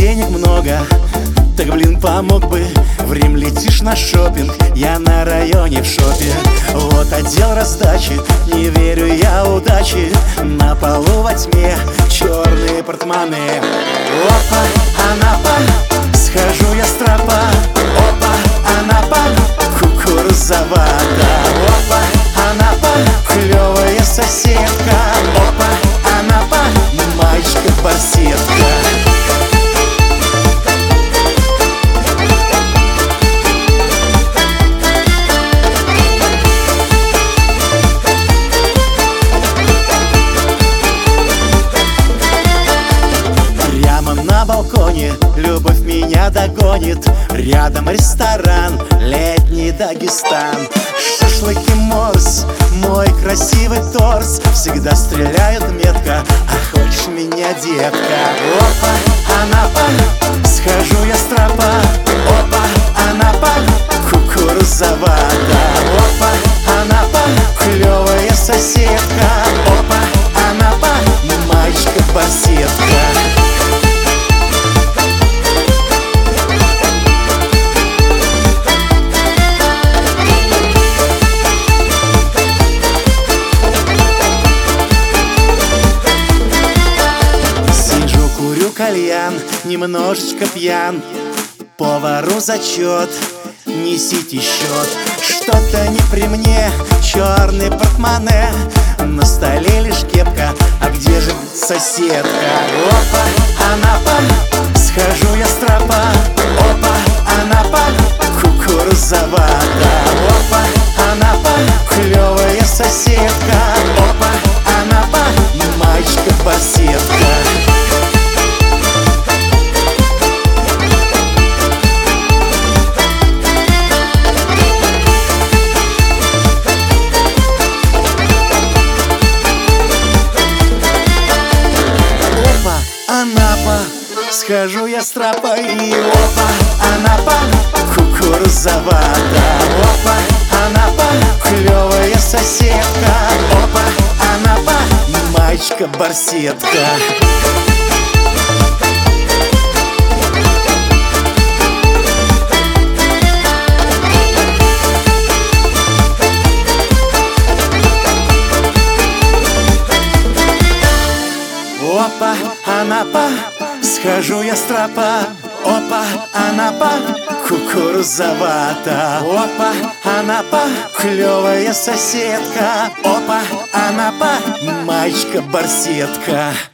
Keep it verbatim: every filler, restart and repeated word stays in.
денег много, так, блин, помог бы. В Рим летишь на шопинг, я на районе в шопе. Вот отдел раздачи, не верю я удачи. На полу во тьме черные портмоне. Опа, Анапа, схожу я с тропа. Опа, Анапа, кукурузовата. Опа, Анапа, клевая соседка. Опа, Анапа, мальчика-барсетка. На балконе любовь меня догонит. Рядом ресторан, летний Дагестан. Шашлыки Морс, мой красивый торс. Всегда стреляют метко, а хочешь меня, детка? Опа, Анапа, схожу я с тропа. Опа, Анапа, кукурузовата. Опа, Анапа, клевая соседка. Опа, Анапа, мальчика-барсетка. Кальян, немножечко пьян. Повару зачет, несите счет. Что-то не при мне, черный портмоне. На столе лишь кепка, а где же соседка? Опа, Анапа, схожу я с тропа. Опа, Анапа, кукурузовата. Опа, Анапа, клевая соседка. Опа, Анапа, мальчика-барсетка. Анапа, схожу я с тропа. И опа, Анапа, кукурузовата. Опа, Анапа, клевая соседка. Опа, Анапа, мальчика-барсетка. Опа, Анапа, схожу я с тропа. Опа, Анапа, кукурузовата. Опа, Анапа, клевая соседка. Опа, Анапа, мальчика-барсетка.